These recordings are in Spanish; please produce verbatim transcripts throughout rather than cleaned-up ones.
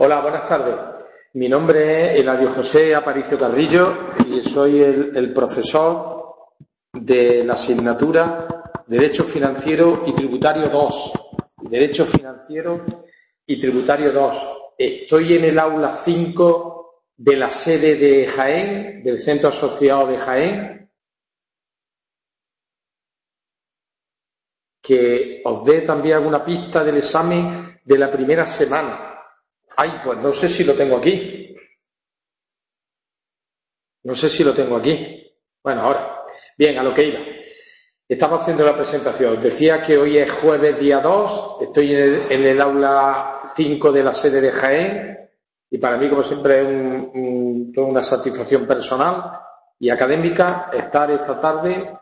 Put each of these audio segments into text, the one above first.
Hola, buenas tardes. Mi nombre es Eladio José Aparicio Carrillo y soy el, el profesor de la asignatura Derecho Financiero y Tributario dos. Derecho Financiero y Tributario dos. Estoy en el aula cinco de la sede de Jaén, del Centro Asociado de Jaén, que os dé también alguna pista del examen de la primera semana. Ay, pues no sé si lo tengo aquí. No sé si lo tengo aquí. Bueno, ahora. Bien, a lo que iba. Estamos haciendo la presentación. Decía que hoy es jueves día dos. Estoy en el, en el aula cinco de la sede de Jaén. Y para mí, como siempre, es un, un, toda una satisfacción personal y académica estar esta tarde,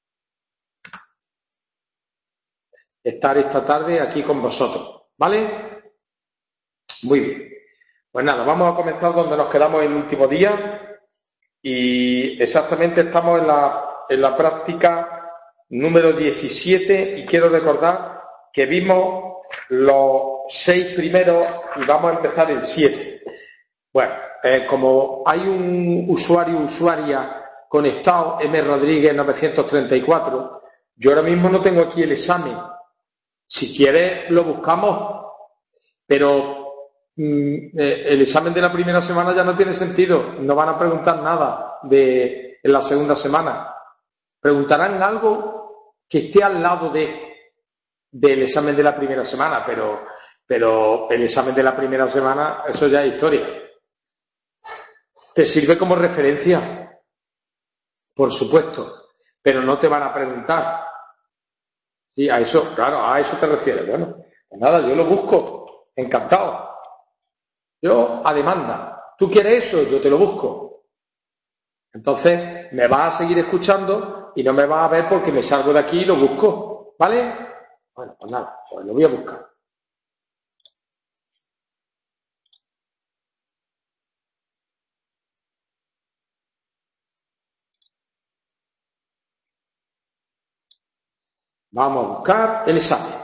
estar esta tarde aquí con vosotros. ¿Vale? Muy bien. Pues nada, vamos a comenzar donde nos quedamos el último día. Y exactamente estamos en la, en la práctica número diecisiete y quiero recordar que vimos los seis primeros y vamos a empezar el siete. Bueno, eh, como hay un usuario usuaria conectado, M. Rodríguez novecientos treinta y cuatro, yo ahora mismo no tengo aquí el examen. Si quieres lo buscamos, pero el examen de la primera semana ya no tiene sentido, no van a preguntar nada de en la segunda semana, preguntarán algo que esté al lado de del examen de la primera semana, pero pero el examen de la primera semana, eso ya es historia. ¿Te sirve como referencia? Por supuesto, pero no te van a preguntar. Sí, a eso, claro, a eso te refieres. Bueno, pues nada, yo lo busco, encantado. Yo a demanda. ¿Tú quieres eso? Yo te lo busco. Entonces me vas a seguir escuchando y no me vas a ver porque me salgo de aquí y lo busco. ¿Vale? Bueno, pues nada, pues lo voy a buscar. Vamos a buscar el examen.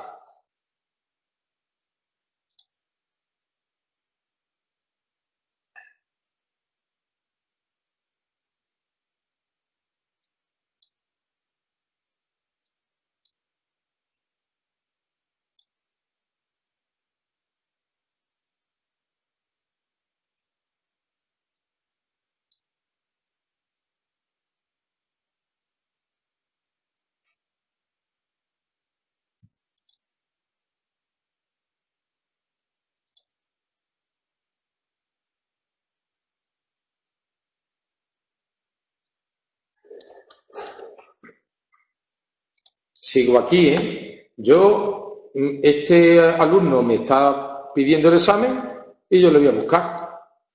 Sigo aquí, ¿eh? Yo, este alumno me está pidiendo el examen y yo lo voy a buscar.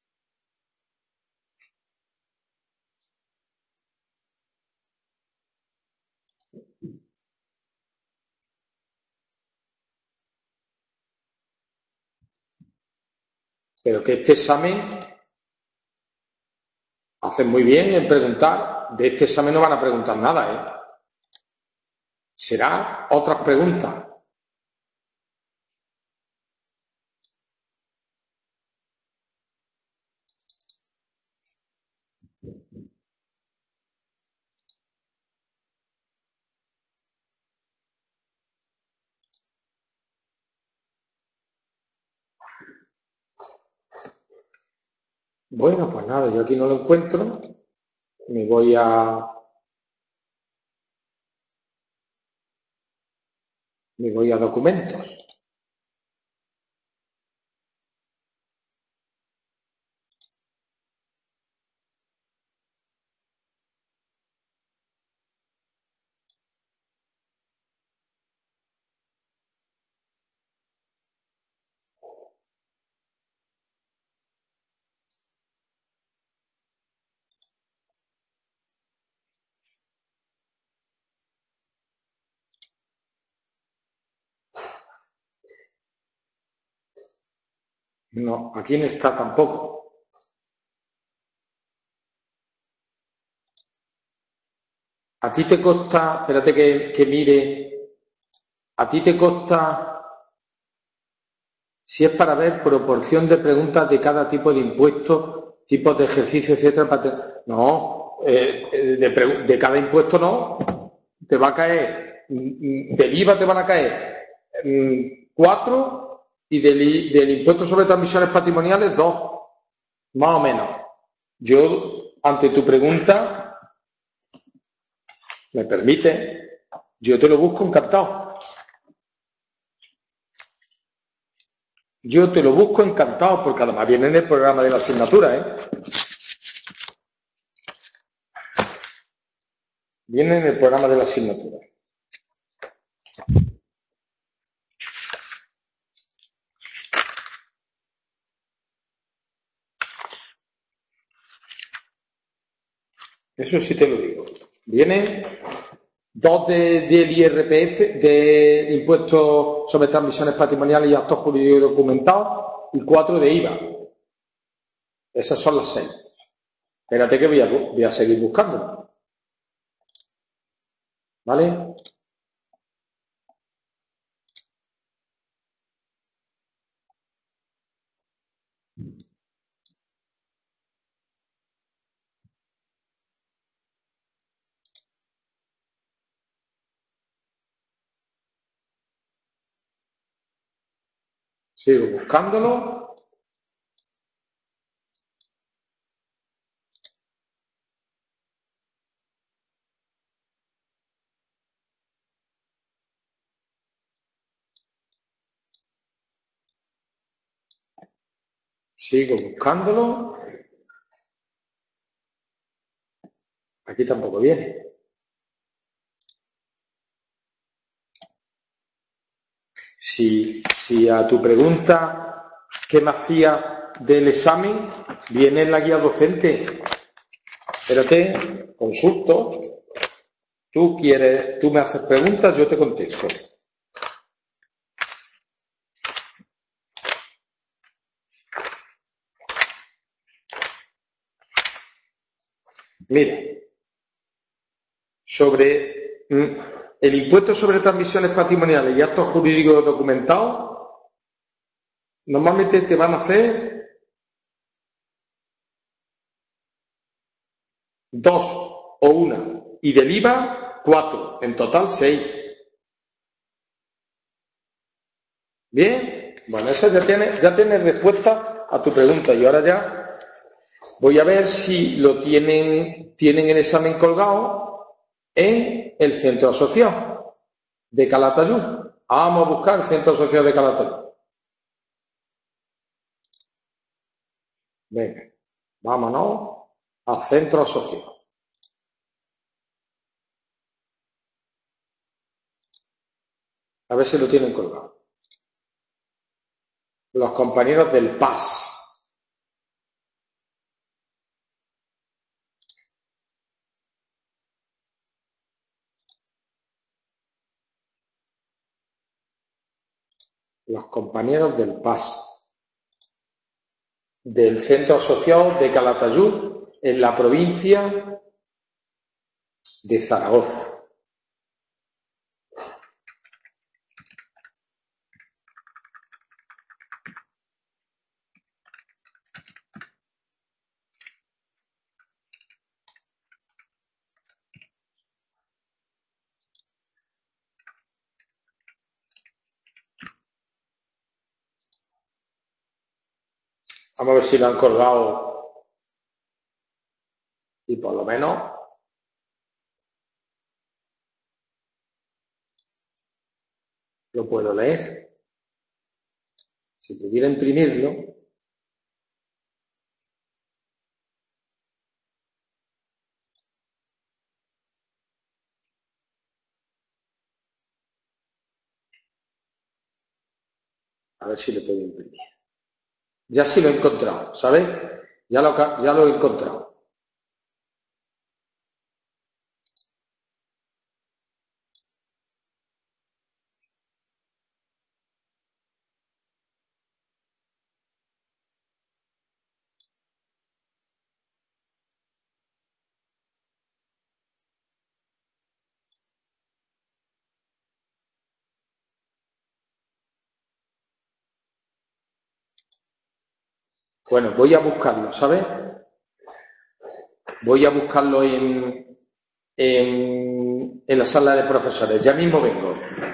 Pero que este examen hacen muy bien en preguntar. De este examen no van a preguntar nada, ¿eh? Serán otras preguntas. Bueno, pues nada, yo aquí no lo encuentro. Me voy a me voy a documentos. No, aquí no está tampoco. ¿A ti te consta, espérate que, que mire, a ti te consta Si es para ver proporción de preguntas de cada tipo de impuesto, tipos de ejercicio, etcétera. No, eh, de, de cada impuesto no. Te va a caer, del I V A te van a caer cuatro y del, del impuesto sobre transmisiones patrimoniales dos, más o menos. Yo, ante tu pregunta, ¿me permite? Yo te lo busco encantado. Yo te lo busco encantado, porque además viene en el programa de la asignatura, ¿eh? Viene en el programa de la asignatura. Eso sí te lo digo. Viene dos de, del I R P F, de impuestos sobre transmisiones patrimoniales y actos jurídicos documentados, y cuatro de I V A. Esas son las seis. Espérate que voy a, voy a seguir buscando. ¿Vale? Sigo buscándolo. Sigo buscándolo. Aquí tampoco viene. Si, si a tu pregunta, ¿qué me hacía del examen? Viene en la guía docente. Espérate, consulto. Tú quieres, tú me haces preguntas, yo te contesto. Mira, sobre mm, el impuesto sobre transmisiones patrimoniales y actos jurídicos documentados, normalmente te van a hacer dos o una, y del I V A cuatro, en total seis. Bien, bueno, eso ya tiene, ya tiene respuesta a tu pregunta, y ahora ya voy a ver si lo tienen, tienen el examen colgado en el centro asociado de Calatayud. Vamos a buscar el centro asociado de Calatayud. Venga, vámonos al centro asociado. A ver si lo tienen colgado. Los compañeros del P A S. Los compañeros del P A S. Del centro asociado de Calatayud, en la provincia de Zaragoza. Vamos a ver si lo han colgado y por lo menos lo puedo leer. Si pudiera imprimirlo. A ver si lo puedo imprimir. Ya sí lo he encontrado, ¿sabes? Ya lo, ya lo he encontrado. Bueno, voy a buscarlo, ¿sabes? Voy a buscarlo en, en, en la sala de profesores. Ya mismo vengo.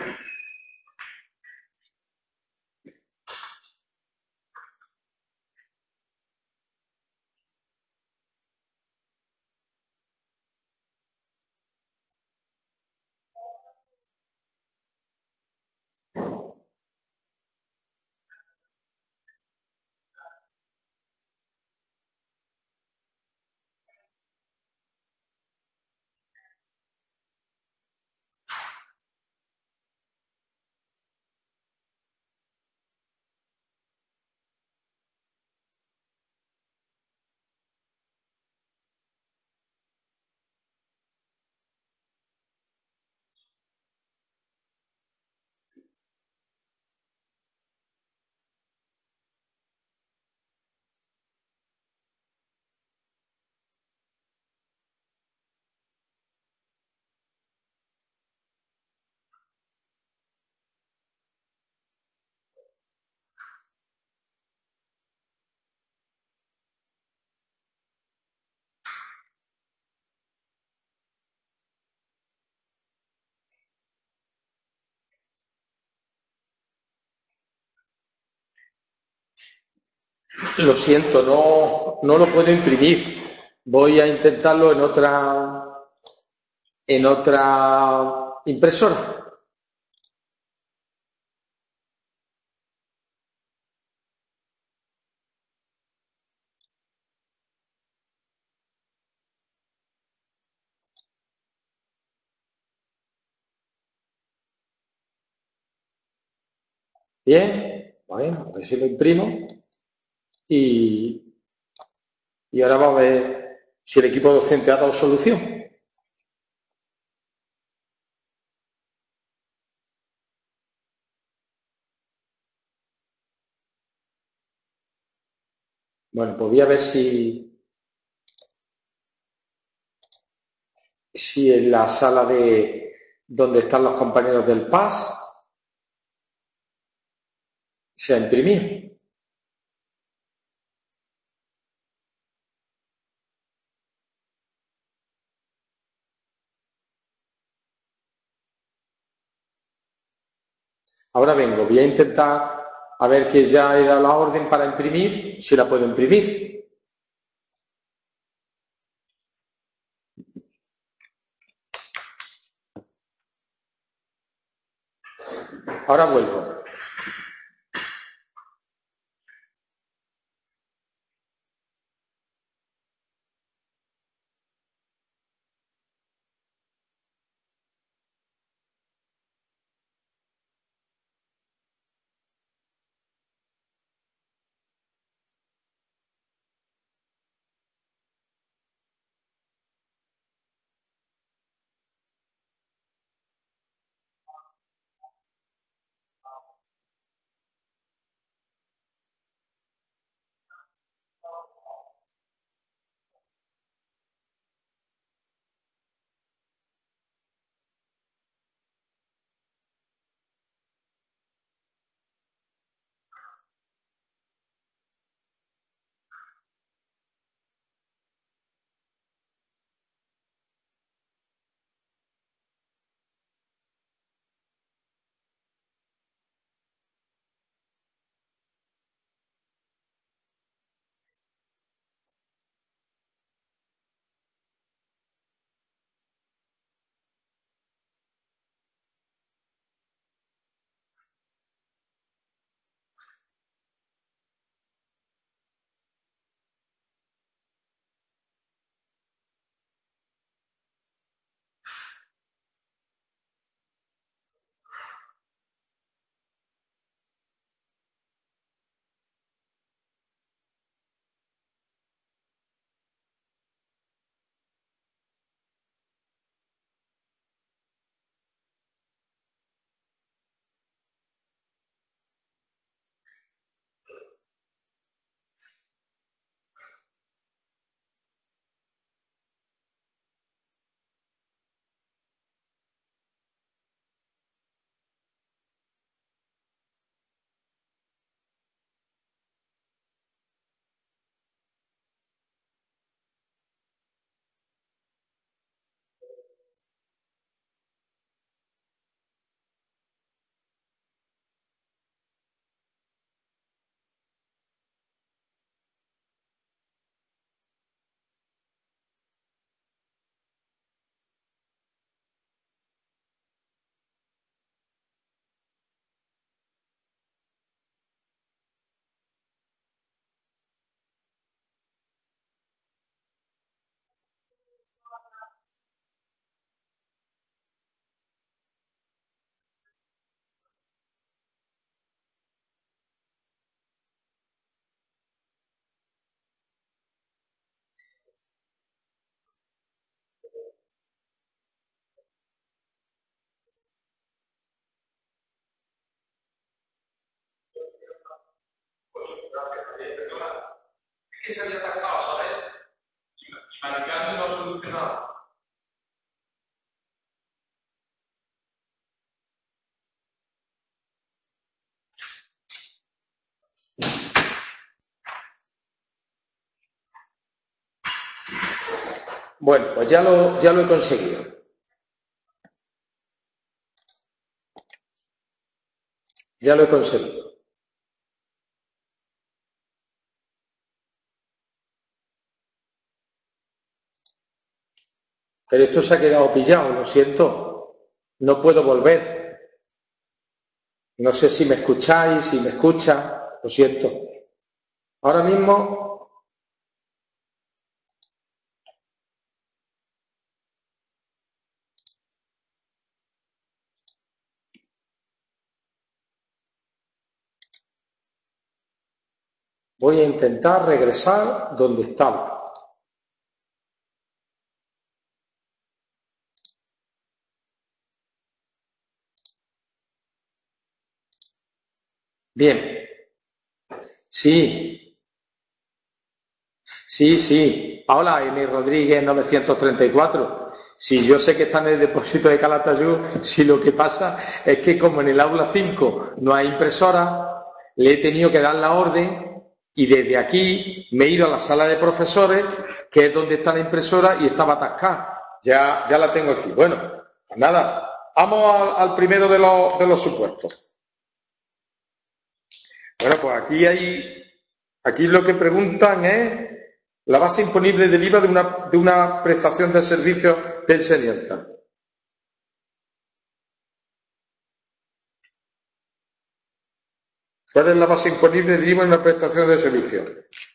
Lo siento, no, no lo puedo imprimir. Voy a intentarlo en otra, en otra impresora. Bien, bueno, a ver si lo imprimo. Y, y ahora vamos a ver si el equipo docente ha dado solución. Bueno, pues voy a ver si, si en la sala de donde están los compañeros del P A S se ha imprimido. Ahora vengo, voy a intentar a ver que ya he dado la orden para imprimir, si la puedo imprimir. Ahora vuelvo. Es que se había atacado, ¿sabes? Y Maricano no ha solucionado. Bueno, pues ya lo, ya lo he conseguido. Ya lo he conseguido. Pero esto se ha quedado pillado, lo siento. No puedo volver. No sé si me escucháis, si me escuchan, lo siento. Ahora mismo voy a intentar regresar donde estaba. Bien. Sí, sí, sí. Hola, Emi Rodríguez novecientos treinta y cuatro. Si yo sé que está en el depósito de Calatayud, si lo que pasa es que como en el aula cinco no hay impresora, le he tenido que dar la orden y desde aquí me he ido a la sala de profesores, que es donde está la impresora, y estaba atascada. Ya, ya la tengo aquí. Bueno, pues nada, vamos al, al primero de los, de los supuestos. Bueno, pues aquí hay, aquí lo que preguntan es la base imponible del I V A de una, de una prestación de servicios de enseñanza. ¿Cuál es la base imponible del I V A de una prestación de servicios?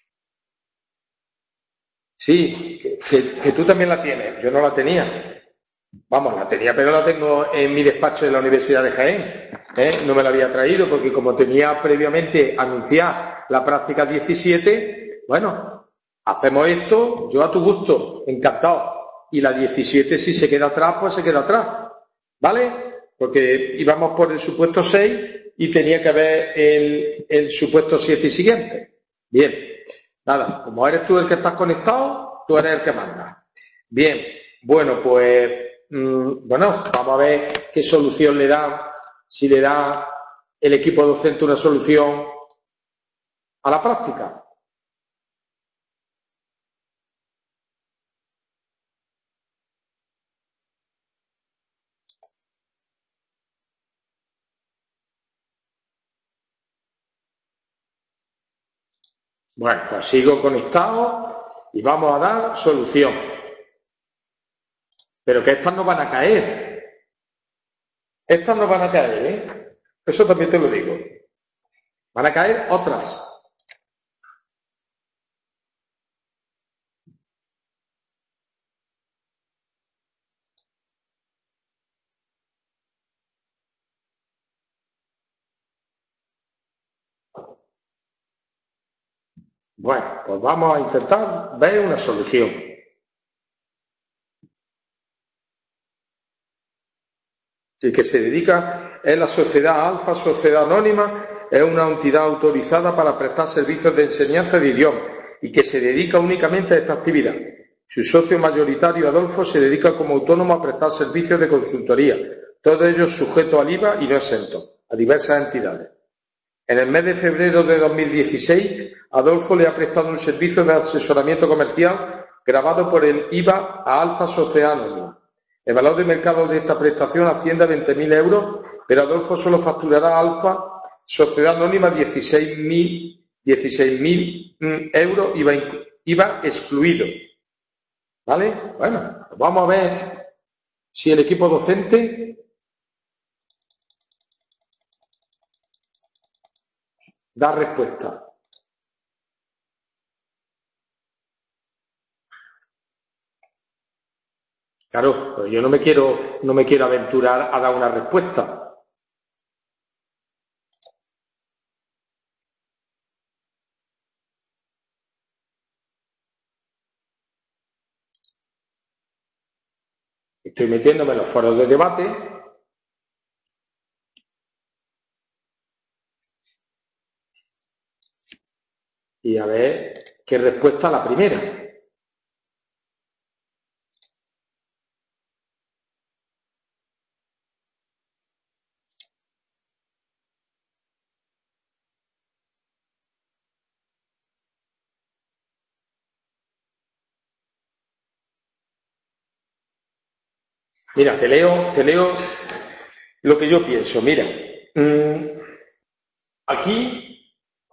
Sí, que, que, que tú también la tienes. Yo no la tenía. Vamos, la tenía, pero la tengo en mi despacho de la Universidad de Jaén. ¿eh? No me la había traído porque como tenía previamente anunciada la práctica diecisiete, bueno, hacemos esto, yo a tu gusto, encantado. Y la diecisiete, si se queda atrás, pues se queda atrás. ¿Vale? Porque íbamos por el supuesto seis y tenía que haber el, el supuesto siete y siguiente. Bien, nada, como eres tú el que estás conectado, tú eres el que manda. Bien, bueno, pues bueno, vamos a ver qué solución le da, si le da el equipo docente una solución a la práctica. Bueno, pues sigo conectado y vamos a dar solución. Pero que estas no van a caer. Estas no van a caer, ¿eh? Eso también te lo digo. Van a caer otras. Bueno, pues vamos a intentar ver una solución. Y que se dedica, es la sociedad Alfa, sociedad anónima, es una entidad autorizada para prestar servicios de enseñanza de idioma y que se dedica únicamente a esta actividad. Su socio mayoritario, Adolfo, se dedica como autónomo a prestar servicios de consultoría, todos ellos sujetos al I V A y no exentos, a diversas entidades. En el mes de febrero de dos mil dieciséis, Adolfo le ha prestado un servicio de asesoramiento comercial grabado por el I V A a Alfa Sociedad Anónima. El valor de mercado de esta prestación asciende a veinte mil euros, pero Adolfo solo facturará a Alfa Sociedad Anónima dieciséis mil euros, IVA, IVA excluido. ¿Vale? Bueno, pues vamos a ver si el equipo docente da respuesta. Claro, pues yo no me quiero, no me quiero aventurar a dar una respuesta. Estoy metiéndome en los foros de debate. y a ver qué respuesta a la primera. Mira, te leo, te leo lo que yo pienso. Mira, mmm, aquí,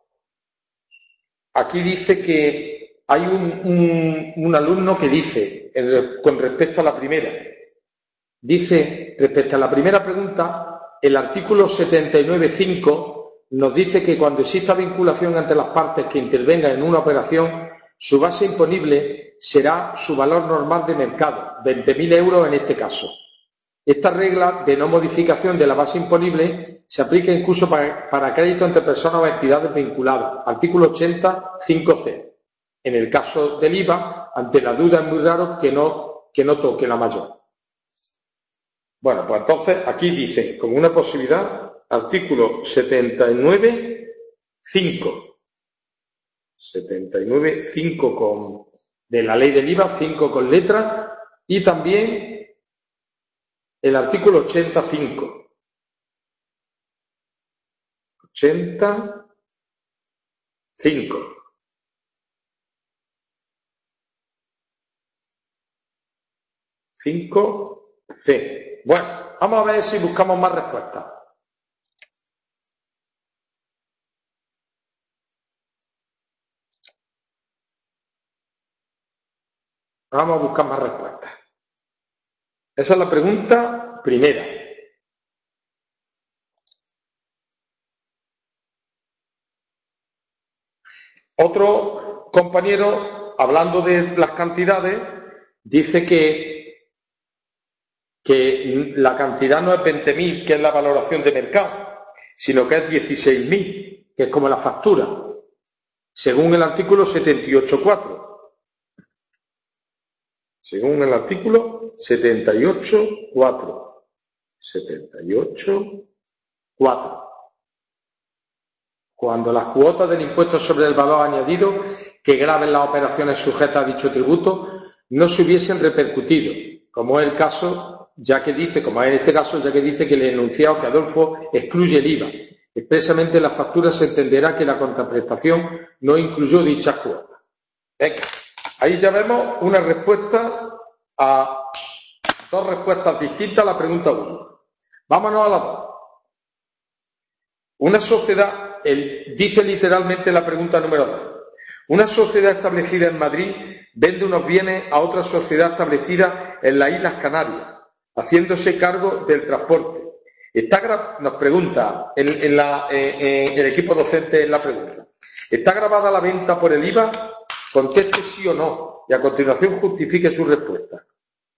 aquí dice que hay un, un, un alumno que dice, con respecto a la primera, dice, respecto a la primera pregunta, el artículo setenta y nueve punto cinco nos dice que cuando exista vinculación entre las partes que intervengan en una operación, su base imponible será su valor normal de mercado, veinte mil euros en este caso. Esta regla de no modificación de la base imponible se aplica incluso para, para crédito entre personas o entidades vinculadas. Artículo ochenta, cinco ce. En el caso del I V A, ante la duda es muy raro que no, que no toque la mayor. Bueno, pues entonces aquí dice, como una posibilidad, artículo setenta y nueve, cinco. setenta y nueve, cinco con, de la ley del I V A, cinco con letra, y también el artículo ochenta punto cinco. ochenta punto cinco. cinco ce. Bueno, vamos a ver si buscamos más respuestas. Vamos a buscar más respuestas. Esa es la pregunta primera. Otro compañero, hablando de las cantidades, dice que, que la cantidad no es veinte mil, que es la valoración de mercado, sino que es dieciséis mil, que es como la factura, según el artículo setenta y ocho punto cuatro. Según el artículo setenta y ocho punto cuatro. setenta y ocho punto cuatro. Cuando las cuotas del impuesto sobre el valor añadido que graven las operaciones sujetas a dicho tributo no se hubiesen repercutido, como es el caso, ya que dice, como es en este caso, ya que dice que el enunciado que Adolfo excluye el I V A. Expresamente en la factura se entenderá que la contraprestación no incluyó dichas cuotas. Venga, ahí ya vemos una respuesta a dos respuestas distintas a la pregunta uno. Vámonos a la dos. Una sociedad, el, dice literalmente la pregunta número dos. Una sociedad establecida en Madrid vende unos bienes a otra sociedad establecida en las Islas Canarias, haciéndose cargo del transporte. Está, nos pregunta en, en la, eh, eh, el equipo docente en la pregunta. ¿Está grabada la venta por el I V A? Conteste sí o no y a continuación justifique su respuesta.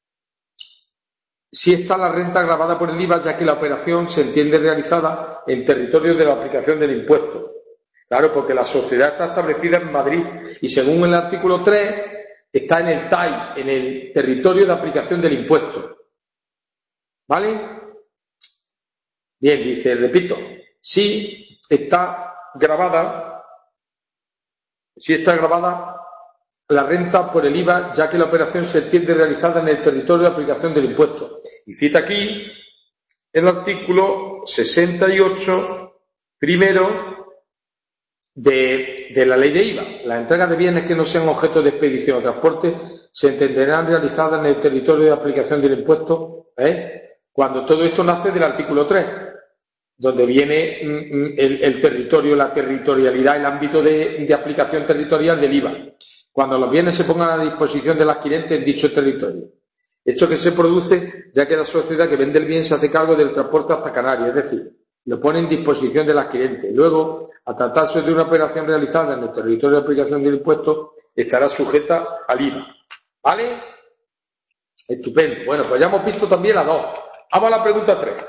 Sí está la renta grabada por el I V A, ya que la operación se entiende realizada en territorio de la aplicación del impuesto. Claro, porque la sociedad está establecida en Madrid y según el artículo tres está en el T A I, en el territorio de aplicación del impuesto. ¿Vale? Bien, dice, repito, sí está grabada, sí está grabada la renta por el I V A, ya que la operación se entiende realizada en el territorio de aplicación del impuesto. Y cita aquí el artículo sesenta y ocho, primero, de, de la ley de I V A. Las entregas de bienes que no sean objeto de expedición o transporte se entenderán realizadas en el territorio de aplicación del impuesto, ¿eh? Cuando todo esto nace del artículo tres, donde viene el, el territorio, la territorialidad, el ámbito de, de aplicación territorial del I V A. Cuando los bienes se pongan a disposición del adquirente en dicho territorio. Hecho que se produce ya que la sociedad que vende el bien se hace cargo del transporte hasta Canarias, es decir, lo pone en disposición del adquirente. Luego, a tratarse de una operación realizada en el territorio de aplicación del impuesto, estará sujeta al I V A. ¿Vale? Estupendo. Bueno, pues ya hemos visto también la dos. Vamos a la pregunta tres.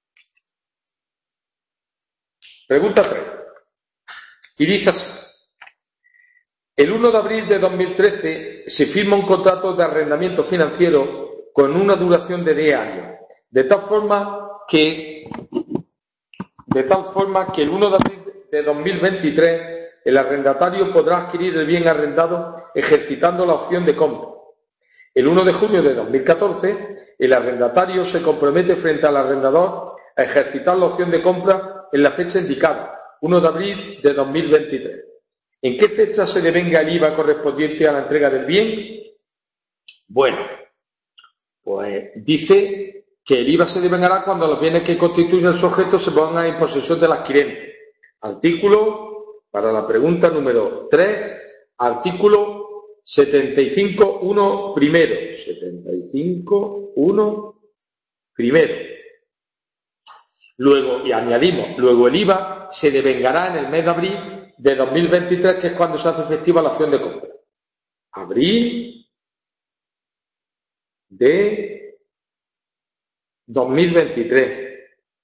Pregunta tres. Y dice así. El uno de abril de dos mil trece se firma un contrato de arrendamiento financiero con una duración de diez años, de tal forma que de tal forma que el uno de abril de dos mil veintitrés el arrendatario podrá adquirir el bien arrendado ejercitando la opción de compra. El uno de junio de dos mil catorce, el arrendatario se compromete frente al arrendador a ejercitar la opción de compra en la fecha indicada, uno de abril de dos mil veintitrés. ¿En qué fecha se devenga el I V A correspondiente a la entrega del bien? Bueno, pues dice que el I V A se devengará cuando los bienes que constituyen su objeto se pongan en posesión del adquirente. Artículo, para la pregunta número tres, artículo setenta y cinco punto uno primero. setenta y cinco punto uno primero. Luego, y añadimos, luego el I V A se devengará en el mes de abril de dos mil veintitrés, que es cuando se hace efectiva la opción de compra. Abril de dos mil veintitrés.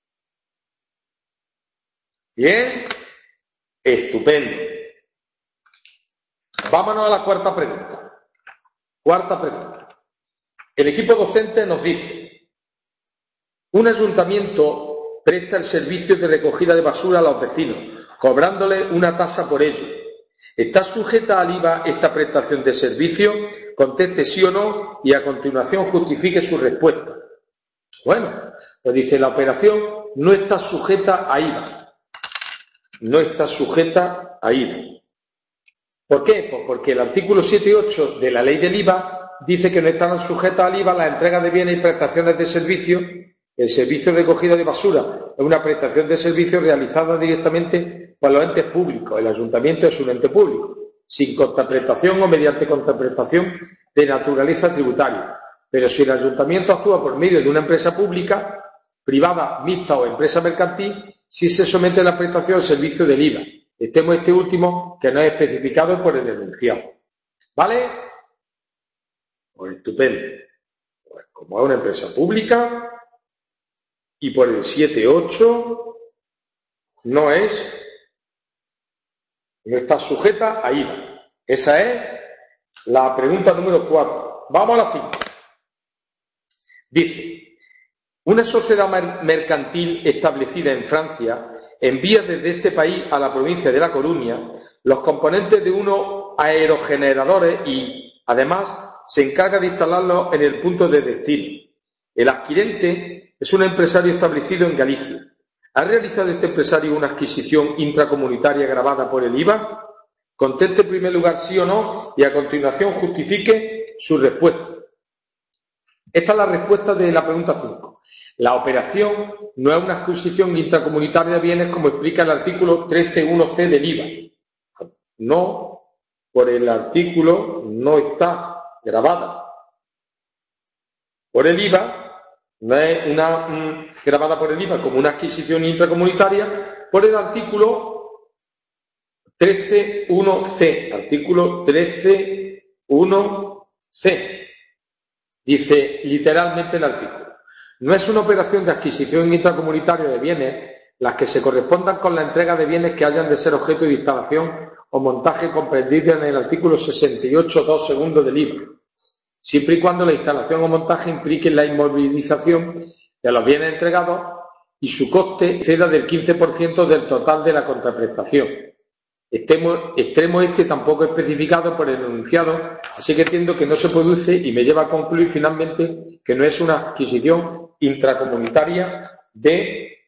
Bien, estupendo. Vámonos a la cuarta pregunta. Cuarta pregunta. El equipo docente nos dice: un ayuntamiento presta el servicio de recogida de basura a los vecinos, cobrándole una tasa por ello. ¿Está sujeta al I V A esta prestación de servicio? Conteste sí o no y a continuación justifique su respuesta. Bueno, pues dice: la operación no está sujeta a I V A. No está sujeta a I V A. ¿Por qué? Pues porque el artículo siete y ocho de la ley del I V A dice que no están sujetas al I V A las entregas de bienes y prestaciones de servicio. El servicio de recogida de basura es una prestación de servicio realizada directamente por los entes públicos. El ayuntamiento es un ente público, sin contraprestación o mediante contraprestación de naturaleza tributaria. Pero si el ayuntamiento actúa por medio de una empresa pública, privada, mixta o empresa mercantil, sí se somete a la prestación al servicio del I V A. Extremo este último que no es especificado por el enunciado. ¿Vale? Pues estupendo. Pues como es una empresa pública y por el siete ocho no es, no está sujeta a I V A. Esa es la pregunta número cuatro. Vamos a la cinco. Dice: una sociedad mercantil establecida en Francia envía desde este país a la provincia de La Coruña los componentes de unos aerogeneradores y, además, se encarga de instalarlos en el punto de destino. El adquirente es un empresario establecido en Galicia. ¿Ha realizado este empresario una adquisición intracomunitaria gravada por el I V A? Conteste en primer lugar sí o no y a continuación justifique su respuesta. Esta es la respuesta de la pregunta cinco. La operación no es una adquisición intracomunitaria de bienes como explica el artículo trece punto uno ce del I V A. No, por el artículo no está grabada por el I V A. No es una mm, grabada por el I V A como una adquisición intracomunitaria por el artículo trece punto uno ce. Artículo trece punto uno ce. Dice literalmente el artículo: no es una operación de adquisición intracomunitaria de bienes las que se correspondan con la entrega de bienes que hayan de ser objeto de instalación o montaje comprendida en el artículo sesenta y ocho punto dos segundo del I V A, siempre y cuando la instalación o montaje implique la inmovilización de los bienes entregados y su coste exceda del quince por ciento del total de la contraprestación. Extremo, extremo este tampoco especificado por el enunciado, así que entiendo que no se produce y me lleva a concluir finalmente que no es una adquisición intracomunitaria de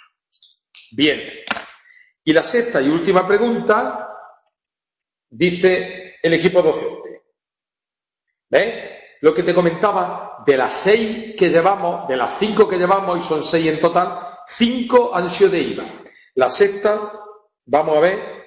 bienes. Y la sexta y última pregunta dice el equipo docente. ¿Ves? Lo que te comentaba, de las seis que llevamos, de las cinco que llevamos, y son seis en total, cinco han sido de I V A. La sexta, vamos a ver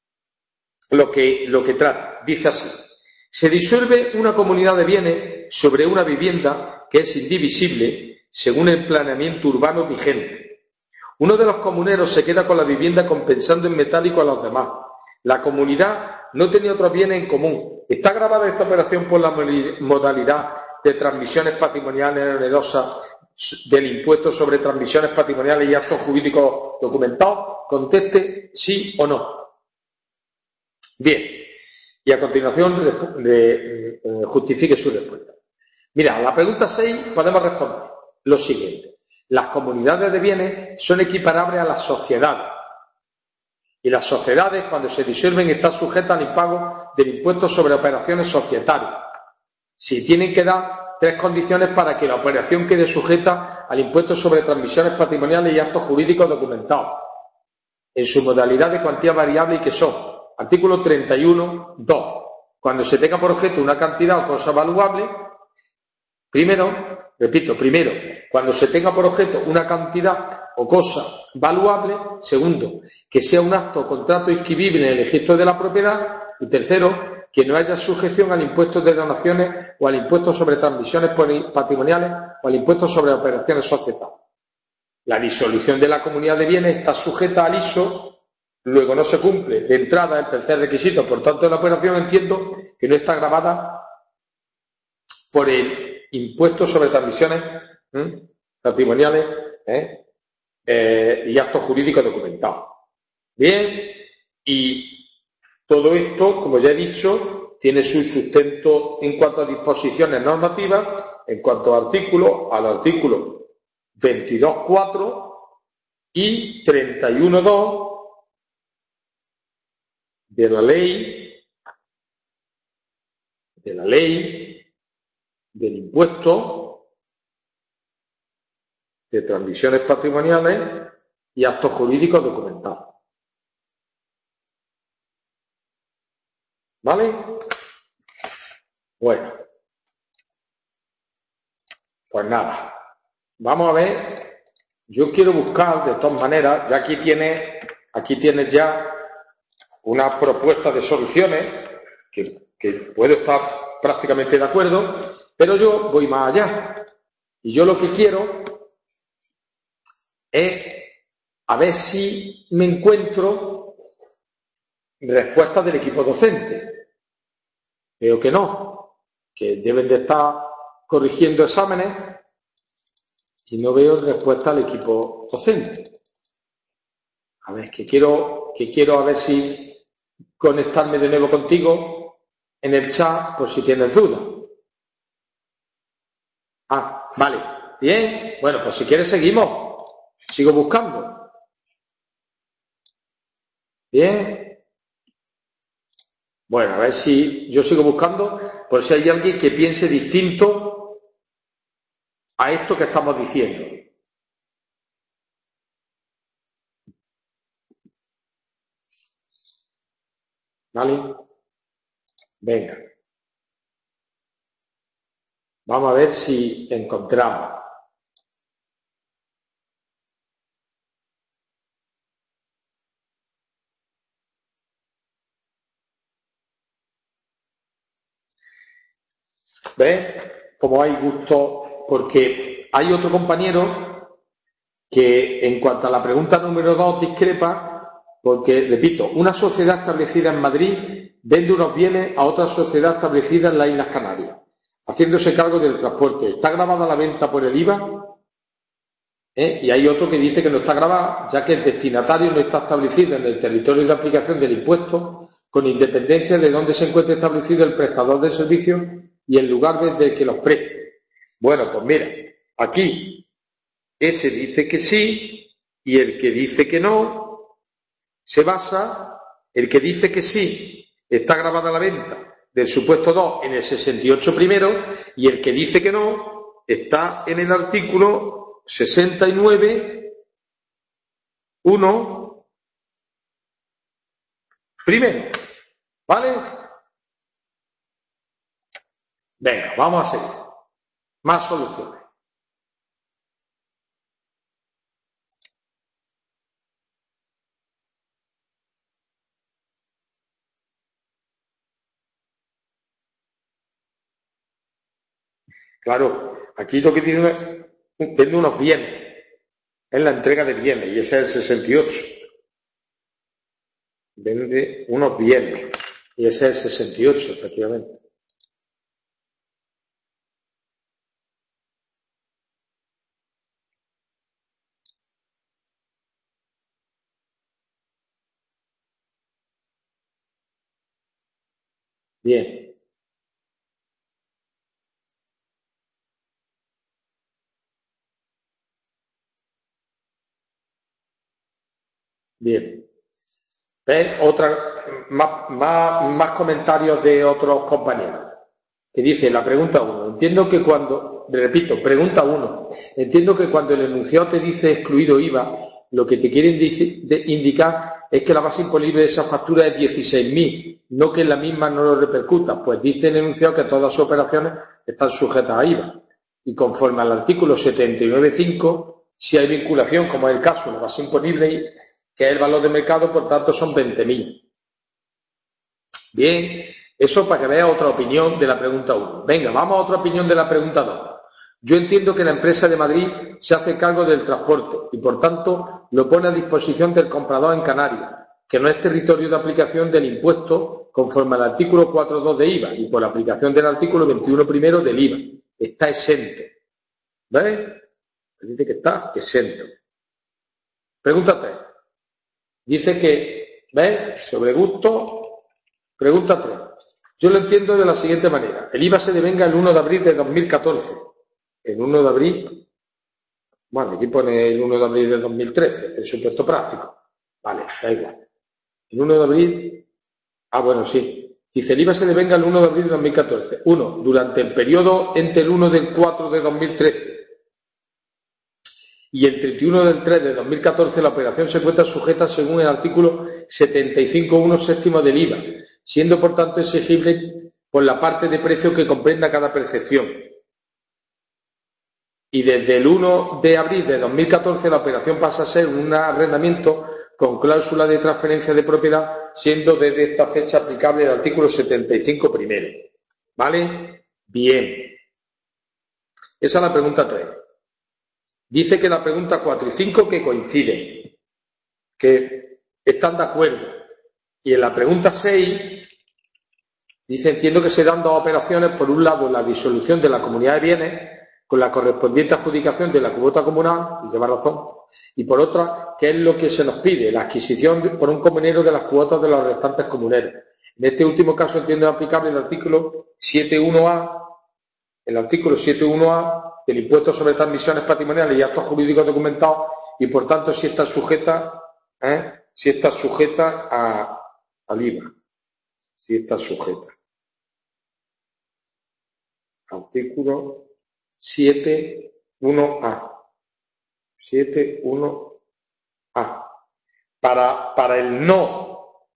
lo que, lo que trata. Dice así: se disuelve una comunidad de bienes sobre una vivienda que es indivisible según el planeamiento urbano vigente. Uno de los comuneros se queda con la vivienda compensando en metálico a los demás. La comunidad no tenía otros bienes en común. ¿Está grabada esta operación por la modalidad de transmisiones patrimoniales onerosas del impuesto sobre transmisiones patrimoniales y actos jurídicos documentados? Conteste sí o no. Bien, y a continuación le, eh, justifique su respuesta. Mira, a la pregunta seis podemos responder lo siguiente: las comunidades de bienes son equiparables a las sociedades Y las sociedades, cuando se disuelven, están sujetas al impago del impuesto sobre operaciones societarias. Si tienen que dar tres condiciones para que la operación quede sujeta al impuesto sobre transmisiones patrimoniales y actos jurídicos documentados, en su modalidad de cuantía variable, y que son: artículo treinta y uno, dos. Cuando se tenga por objeto una cantidad o cosa valuable, primero, repito, primero, cuando se tenga por objeto una cantidad o cosa valuable; segundo, que sea un acto o contrato inscribible en el registro de la propiedad; y tercero, que no haya sujeción al impuesto de donaciones o al impuesto sobre transmisiones patrimoniales o al impuesto sobre operaciones societarias. La disolución de la comunidad de bienes está sujeta al I S O, luego no se cumple de entrada el tercer requisito, por tanto la operación, entiendo, que no está gravada por el impuesto sobre transmisiones ¿eh? patrimoniales ¿eh? Eh, y actos jurídicos documentados. Bien, y todo esto, como ya he dicho, tiene su sustento en cuanto a disposiciones normativas, en cuanto a artículos, al artículo veintidós punto cuatro y treinta y uno punto dos de la ley de la ley del impuesto de transmisiones patrimoniales y actos jurídicos documentados. ¿Vale? Bueno, pues nada, vamos a ver. Yo quiero buscar, de todas maneras, ya aquí tienes, aquí tienes ya una propuesta de soluciones que, que puedo estar prácticamente de acuerdo, pero yo voy más allá. Y yo lo que quiero es a ver si me encuentro respuestas del equipo docente. Veo que no, que deben de estar corrigiendo exámenes y no veo respuesta al equipo docente. A ver, que quiero, que quiero a ver si conectarme de nuevo contigo en el chat por si tienes dudas. Ah, vale. Bien. Bueno, pues si quieres seguimos. Sigo buscando. Bien. Bueno, a ver si yo sigo buscando por si hay alguien que piense distinto a esto que estamos diciendo. ¿Vale? Venga. Vamos a ver si encontramos. ¿Ves? Como hay gusto, porque hay otro compañero que en cuanto a la pregunta número dos discrepa, porque, repito, una sociedad establecida en Madrid vende unos bienes a otra sociedad establecida en las Islas Canarias, haciéndose cargo del transporte. ¿Está grabada la venta por el I V A? ¿Eh? Y hay otro que dice que no está grabada, ya que el destinatario no está establecido en el territorio de aplicación del impuesto, con independencia de dónde se encuentre establecido el prestador de servicios y el lugar desde el que los preste. Bueno, pues mira, aquí ese dice que sí y el que dice que no se basa, el que dice que sí está grabada la venta del supuesto dos en el sesenta y ocho primero, y el que dice que no está en el artículo sesenta y nueve uno primero. ¿Vale? Venga, vamos a seguir. Más soluciones. Claro, aquí lo que dice es vende unos bienes, es la entrega de bienes, y ese es el sesenta y ocho. Vende unos bienes, y ese es el sesenta y ocho, efectivamente. Bien, bien. ¿Ves? Otra, más, más, más comentarios de otros compañeros. Que dice la pregunta uno. Entiendo que cuando, repito, pregunta uno. Entiendo que cuando el enunciado te dice excluido I V A, lo que te quieren indicar es que la base imponible de esa factura es dieciséis mil, no que en la misma no lo repercuta. Pues dice el enunciado que todas sus operaciones están sujetas a I V A. Y conforme al artículo setenta y nueve punto cinco, si hay vinculación, como es el caso, la base imponible, que es el valor de mercado, por tanto son veinte mil. Bien, eso para que veas otra opinión de la pregunta uno. Venga, vamos a otra opinión de la pregunta dos. Yo entiendo que la empresa de Madrid se hace cargo del transporte y, por tanto, lo pone a disposición del comprador en Canarias, que no es territorio de aplicación del impuesto conforme al artículo cuatro punto dos de I V A y por la aplicación del artículo veintiuno primero del I V A. Está exento. ¿Ves? Dice que está exento. Pregunta tres. Dice que, ¿ves? Sobre gusto. Pregunta tres. Yo lo entiendo de la siguiente manera. El I V A se devenga el uno de abril de dos mil catorce. El uno de abril, bueno, aquí pone el uno de abril de dos mil trece, el supuesto práctico. Vale, da igual. El uno de abril, ah, bueno, sí. Dice, el I V A se devenga el uno de abril de dos mil catorce. Uno, durante el periodo entre el uno del cuatro de dos mil trece y el treinta y uno del tres de dos mil catorce, la operación se encuentra sujeta según el artículo setenta y cinco punto uno séptimo del I V A, siendo por tanto exigible por la parte de precio que comprenda cada percepción. Y desde el uno de abril de dos mil catorce la operación pasa a ser un arrendamiento con cláusula de transferencia de propiedad, siendo desde esta fecha aplicable el artículo setenta y cinco primero. ¿Vale? Bien. Esa es la pregunta tres. Dice que la pregunta cuatro y cinco que coinciden, que están de acuerdo. Y en la pregunta seis dice, entiendo que se dan dos operaciones, por un lado la disolución de la comunidad de bienes con la correspondiente adjudicación de la cuota comunal, y lleva razón, y por otra, ¿qué es lo que se nos pide? La adquisición de, por un comunero de las cuotas de los restantes comuneros. En este último caso entiendo aplicable el artículo siete punto uno a, el artículo siete punto uno a del impuesto sobre transmisiones patrimoniales y actos jurídicos documentados, y por tanto si está sujeta, ¿eh? si está sujeta a, al I V A. Si está sujeta. Artículo siete punto uno a. siete punto uno a. Para, para el no,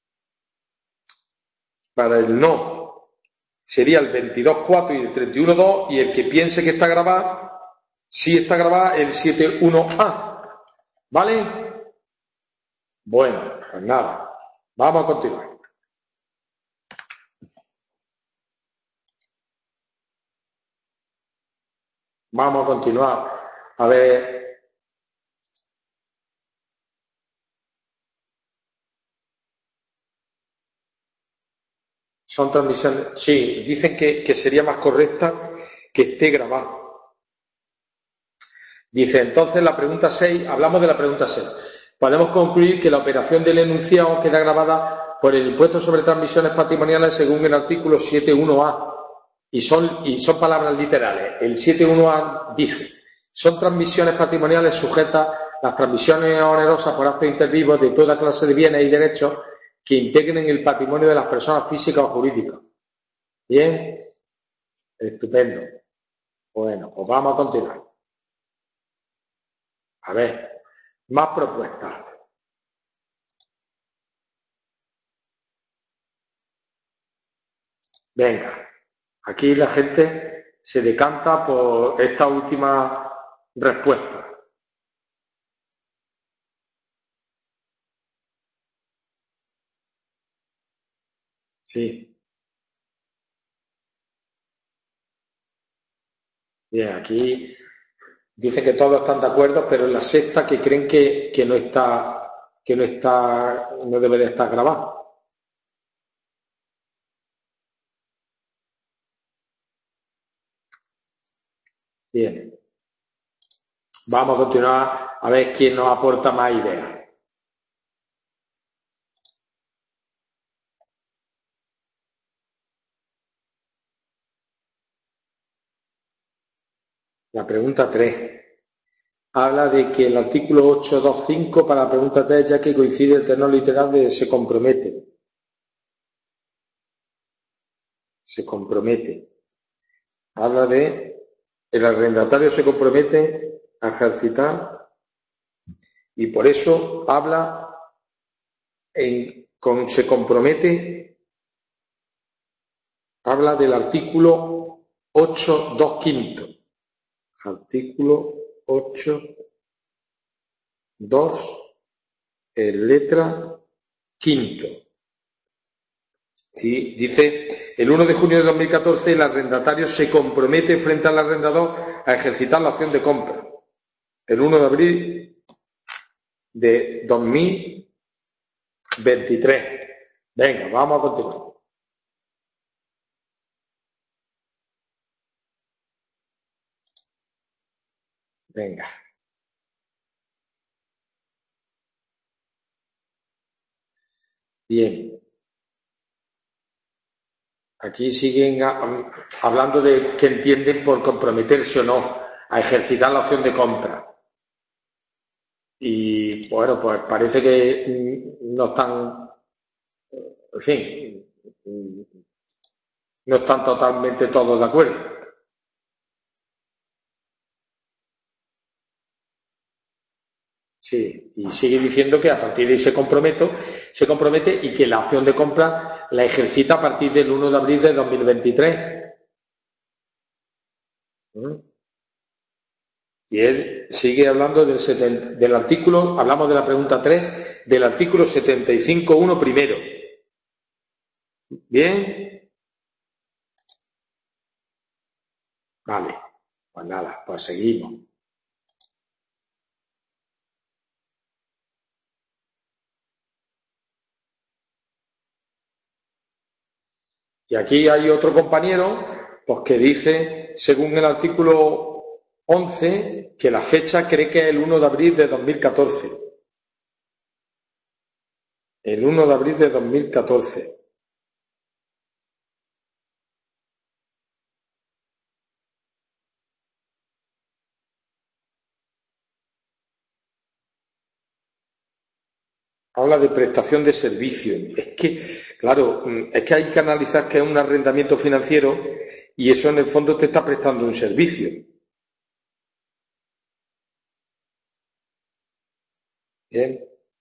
para el no, sería el veintidós punto cuatro y el treinta y uno punto dos, y el que piense que está grabada, sí está grabada el siete punto uno a. ¿Vale? Bueno, pues nada, vamos a continuar. Vamos a continuar. A ver. Son transmisiones. Sí, dicen que, que sería más correcta que esté grabado. Dice, entonces la pregunta seis, hablamos de la pregunta seis. Podemos concluir que la operación del enunciado queda grabada por el impuesto sobre transmisiones patrimoniales según el artículo siete punto uno a. Y son, y son palabras literales. El siete punto uno a dice, son transmisiones patrimoniales sujetas las transmisiones onerosas por actos intervivos de toda clase de bienes y derechos que integren el patrimonio de las personas físicas o jurídicas. Bien, estupendo. Bueno, pues vamos a continuar. A ver, más propuestas. Venga, aquí la gente se decanta por esta última respuesta. Sí. Bien, aquí dice que todos están de acuerdo, pero en la sexta que creen que, que no está, que no está, no debe de estar grabado. Bien. Vamos a continuar a ver quién nos aporta más ideas. La pregunta tres. habla de que el artículo ocho punto dos punto cinco para la pregunta tres, ya que coincide el tenor literal de se compromete. Se compromete. Habla de el arrendatario se compromete a ejercitar y por eso habla en, con se compromete, habla del artículo ocho punto dos quinto. Artículo ocho punto dos en letra quinto. ¿Sí? Dice, el uno de junio de dos mil catorce el arrendatario se compromete frente al arrendador a ejercitar la opción de compra. El uno de abril de dos mil veintitrés. Venga, vamos a continuar. Venga. Bien. Aquí siguen hablando de qué entienden por comprometerse o no a ejercitar la opción de compra. Y bueno, pues parece que no están, en fin, no están totalmente todos de acuerdo. Sí, y sigue diciendo que a partir de ahí se comprometo, se compromete y que la opción de compra la ejercita a partir del uno de abril de dos mil veintitrés. ¿Mm? Y él sigue hablando del, seten, del artículo, hablamos de la pregunta tres, del artículo setenta y cinco punto uno primero. ¿Bien? Vale, pues nada, pues seguimos. Y aquí hay otro compañero pues que dice, según el artículo once, que la fecha cree que es el uno de abril de dos mil catorce. El uno de abril de dos mil catorce. Habla de prestación de servicio. Es que, claro, es que hay que analizar que es un arrendamiento financiero y eso en el fondo te está prestando un servicio. Bien.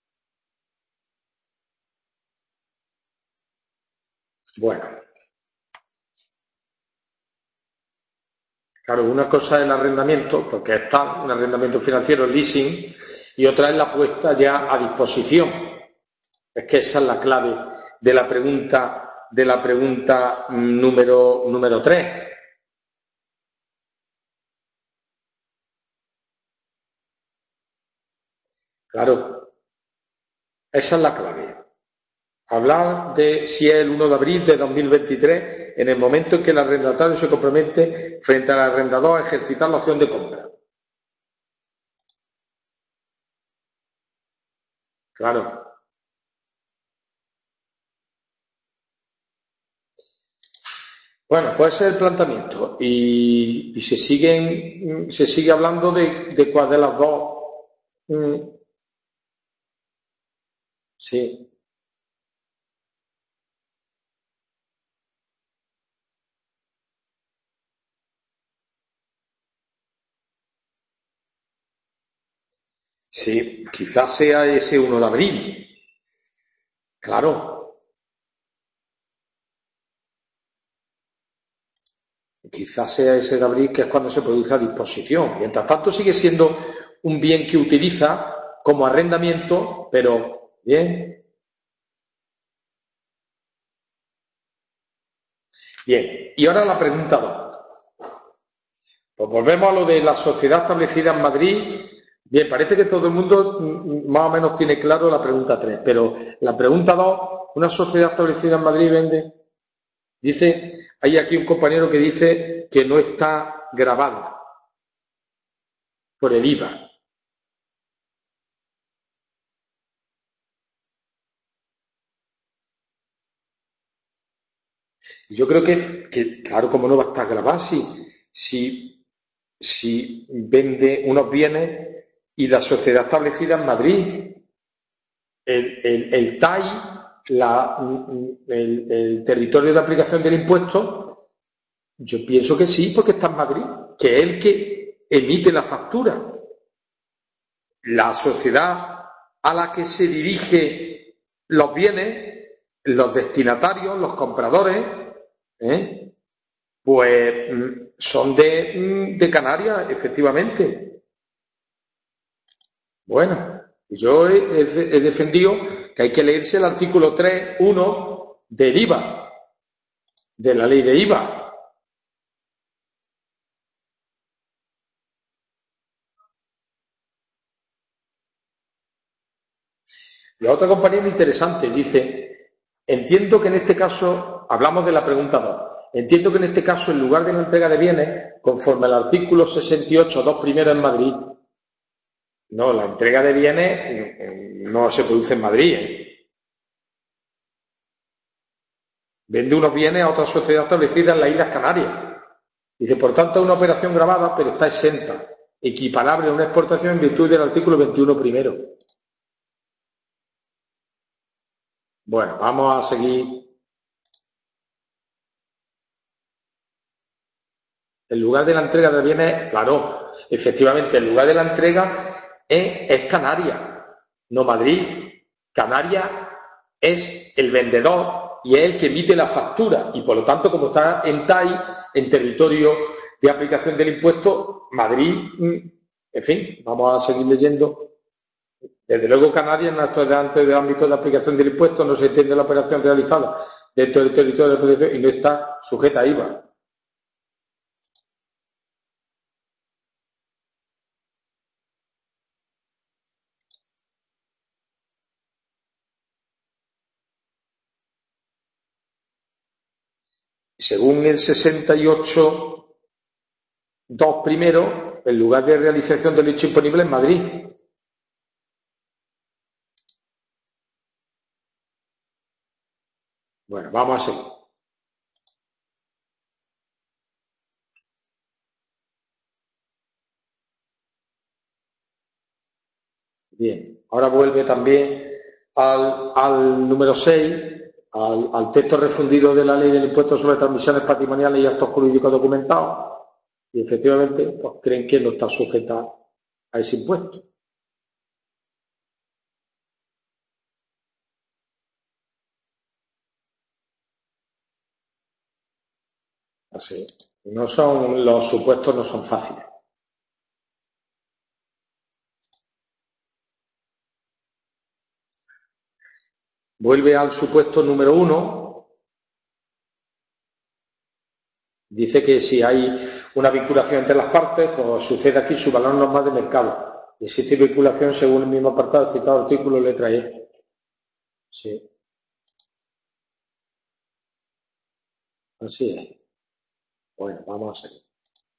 Bueno. Claro, una cosa es el arrendamiento, porque está un arrendamiento financiero, el leasing, y otra es la puesta ya a disposición. Es que esa es la clave de la pregunta, de la pregunta número, número tres. Claro, esa es la clave. Hablar de si es el uno de abril de dos mil veintitrés, en el momento en que el arrendatario se compromete frente al arrendador a ejercitar la opción de compra. Claro. Bueno, puede ser el planteamiento y, y se siguen se sigue hablando de, de cuál de las dos. Mm, sí, sí, quizás sea ese uno de abril. Claro, quizás sea ese de abril que es cuando se produce a disposición. Mientras tanto sigue siendo un bien que utiliza como arrendamiento, pero bien. Bien, y ahora la pregunta dos. Pues volvemos a lo de la sociedad establecida en Madrid. Bien, parece que todo el mundo más o menos tiene claro la pregunta tres, pero la pregunta dos, una sociedad establecida en Madrid vende, dice, hay aquí un compañero que dice que no está grabada por el I V A. Yo creo que, que, claro, como no va a estar grabada si, si, si vende unos bienes y la sociedad establecida en Madrid. El, el, el T A I, la, el, el territorio de aplicación del impuesto, yo pienso que sí, porque está en Madrid, que es el que emite la factura. La sociedad a la que se dirige los bienes, los destinatarios, los compradores, ¿eh? pues son de, de Canarias, efectivamente. Bueno, yo he, he, he defendido que hay que leerse el artículo tres punto uno del I V A, de la ley de I V A. La otra compañera interesante dice, entiendo que en este caso, hablamos de la pregunta dos, entiendo que en este caso, en lugar de la entrega de bienes, conforme al artículo sesenta y ocho, dos primeros en Madrid, no, la entrega de bienes no se produce en Madrid, ¿eh? Vende unos bienes a otra sociedad establecida en las Islas Canarias. Dice, por tanto, es una operación grabada, pero está exenta, equiparable a una exportación en virtud del artículo veintiuno primero. Bueno, vamos a seguir. En lugar de la entrega de bienes, claro, efectivamente, el lugar de la entrega es, es Canarias, no Madrid. Canarias es el vendedor y es el que emite la factura. Y por lo tanto, como está en T A I, en territorio de aplicación del impuesto, Madrid, en fin, vamos a seguir leyendo. Desde luego, Canarias no está delante del ámbito de aplicación del impuesto, no se entiende la operación realizada dentro del territorio de aplicación y no está sujeta a I V A. Según el sesenta y ocho dos primero, el lugar de realización del hecho imponible es Madrid. Bueno, vamos a seguir. Bien, ahora vuelve también al, al número seis, al, al texto refundido de la ley del impuesto sobre transmisiones patrimoniales y actos jurídicos documentados, y efectivamente pues, creen que no está sujeta a ese impuesto. Así, no son, los supuestos no son fáciles. Vuelve al supuesto número uno. Dice que si hay una vinculación entre las partes, pues sucede aquí su valor normal de mercado. Existe vinculación según el mismo apartado del citado artículo letra E. Sí. Así es. Bueno, vamos a seguir.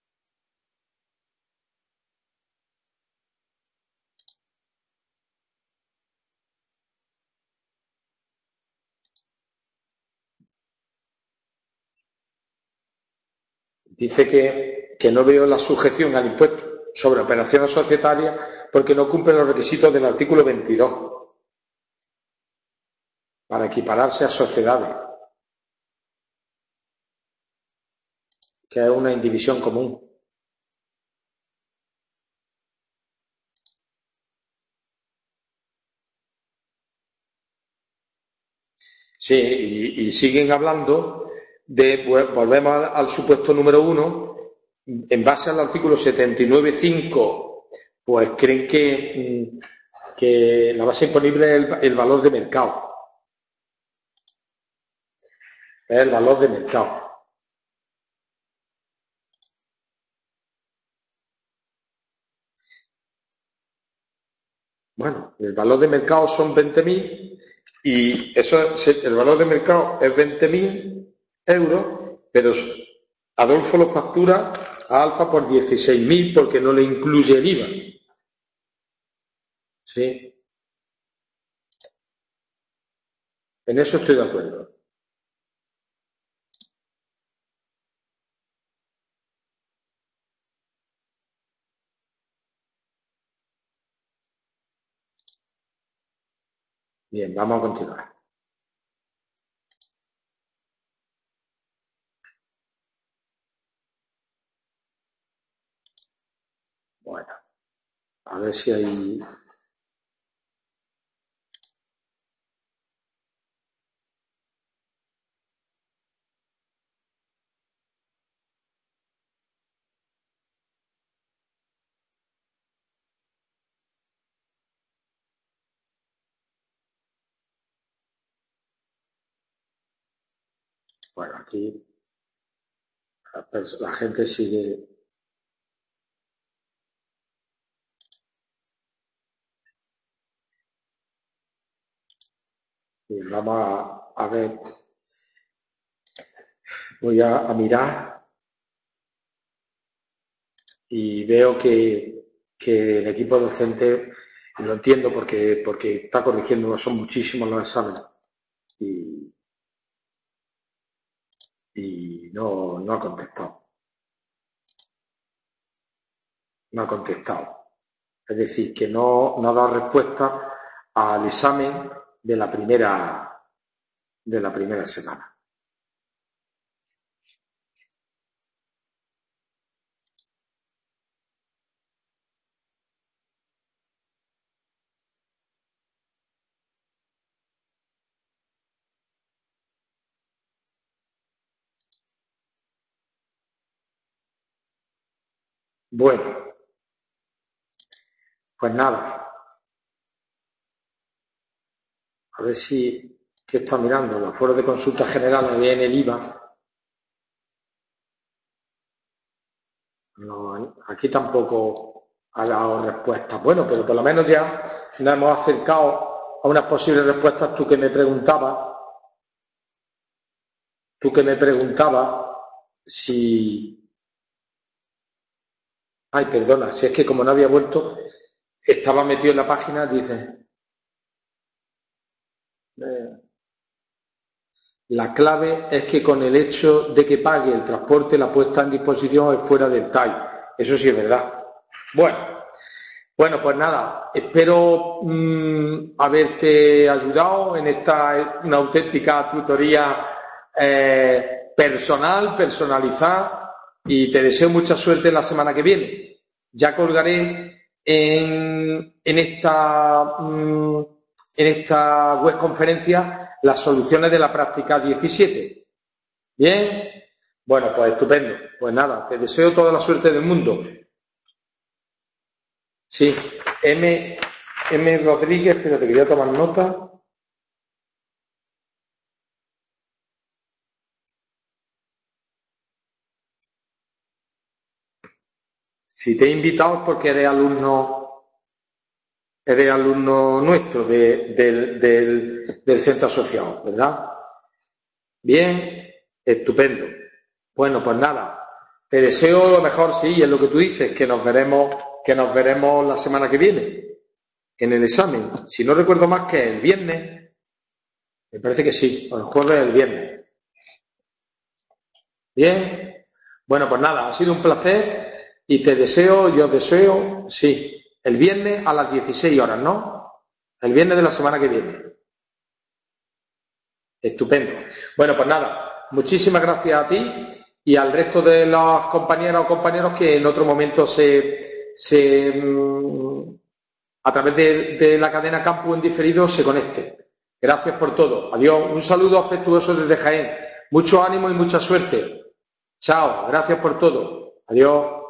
Dice que, que no veo la sujeción al impuesto sobre operaciones societarias porque no cumple los requisitos del artículo veintidós para equipararse a sociedades, que es una indivisión común. Sí, y, y siguen hablando de, volvemos al, al supuesto número uno, en base al artículo setenta y nueve punto cinco, pues creen que, que la base imponible es el, el valor de mercado. Es el valor de mercado. Bueno, el valor de mercado son veinte mil y eso es, el valor de mercado es veinte mil euros, pero Adolfo lo factura a Alfa por dieciséis mil porque no le incluye el I V A. Sí, en eso estoy de acuerdo. Bien, vamos a continuar. Bueno, a ver si hay... Bueno, aquí la, la gente sigue... Bien, vamos a, a ver... Voy a, a mirar y veo que, que el equipo docente, lo entiendo porque, porque está corrigiendo, son muchísimos los exámenes y, y no, no ha contestado. No ha contestado. Es decir, que no, no ha dado respuesta al examen de la primera, de la primera semana. Bueno, pues nada. A ver si, ¿qué está mirando? Los foros de consultas generales en el I V A. No, aquí tampoco ha dado respuestas. Bueno, pero por lo menos ya nos hemos acercado a unas posibles respuestas. Tú que me preguntabas, tú que me preguntabas si... Ay, perdona, si es que como no había vuelto, estaba metido en la página, dice... Eh, la clave es que con el hecho de que pague el transporte, la puesta en disposición es fuera del T A I. Eso sí es verdad. Bueno, bueno, pues nada, espero mmm, haberte ayudado en esta una auténtica tutoría eh, personal, personalizada, y te deseo mucha suerte la semana que viene. Ya colgaré en, en esta mmm, en esta web conferencia las soluciones de la práctica diecisiete. ¿Bien? Bueno, pues estupendo. Pues nada, te deseo toda la suerte del mundo. Sí, M, M Rodríguez, espérate, quería tomar nota. Si te he invitado es porque eres alumno, eres alumno nuestro de, del, del, del centro asociado, ¿verdad? Bien, estupendo. Bueno, pues nada, te deseo lo mejor, sí, es lo que tú dices, que nos veremos, que nos veremos la semana que viene en el examen. Si no recuerdo más que el viernes, me parece que sí, o el jueves el viernes. Bien, bueno, pues nada, ha sido un placer y te deseo, yo deseo, sí, el viernes a las dieciséis horas, ¿no? El viernes de la semana que viene. Estupendo. Bueno, pues nada, muchísimas gracias a ti y al resto de los compañeros o compañeros que en otro momento se, se a través de, de la cadena Campus en diferido se conecten. Gracias por todo. Adiós. Un saludo afectuoso desde Jaén. Mucho ánimo y mucha suerte. Chao. Gracias por todo. Adiós.